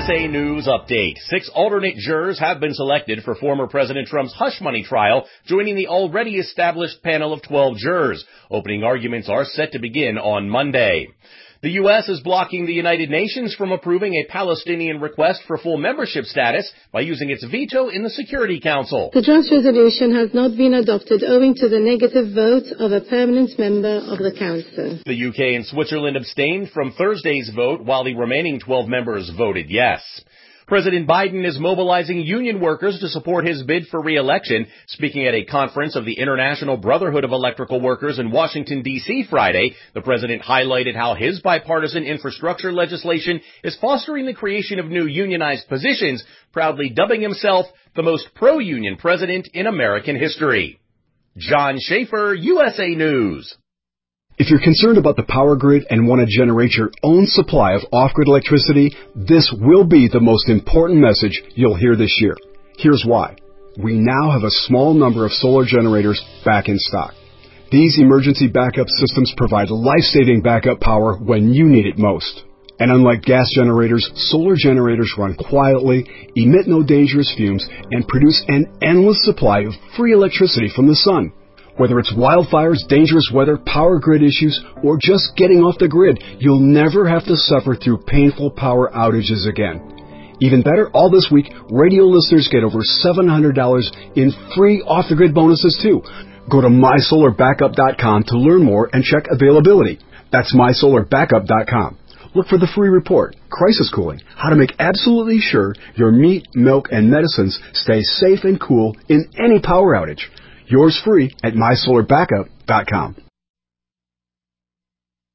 USA News Update. 6 alternate jurors have been selected for former President Trump's hush money trial, joining the already established panel of 12 jurors. Opening arguments are set to begin on Monday. The U.S. is blocking the United Nations from approving a Palestinian request for full membership status by using its veto in the Security Council. The draft resolution has not been adopted owing to the negative vote of a permanent member of the Council. The UK and Switzerland abstained from Thursday's vote, while the remaining 12 members voted yes. President Biden is mobilizing union workers to support his bid for re-election. Speaking at a conference of the International Brotherhood of Electrical Workers in Washington, D.C. Friday, the president highlighted how his bipartisan infrastructure legislation is fostering the creation of new unionized positions, proudly dubbing himself the most pro-union president in American history. John Schaefer, USA News. If you're concerned about the power grid and want to generate your own supply of off-grid electricity, this will be the most important message you'll hear this year. Here's why. We now have a small number of solar generators back in stock. These emergency backup systems provide life-saving backup power when you need it most. And unlike gas generators, solar generators run quietly, emit no dangerous fumes, and produce an endless supply of free electricity from the sun. Whether it's wildfires, dangerous weather, power grid issues, or just getting off the grid, you'll never have to suffer through painful power outages again. Even better, all this week, radio listeners get over $700 in free off-the-grid bonuses too. Go to mysolarbackup.com to learn more and check availability. That's mysolarbackup.com. Look for the free report, Crisis Cooling, how to make absolutely sure your meat, milk, and medicines stay safe and cool in any power outage. Yours free at mysolarbackup.com.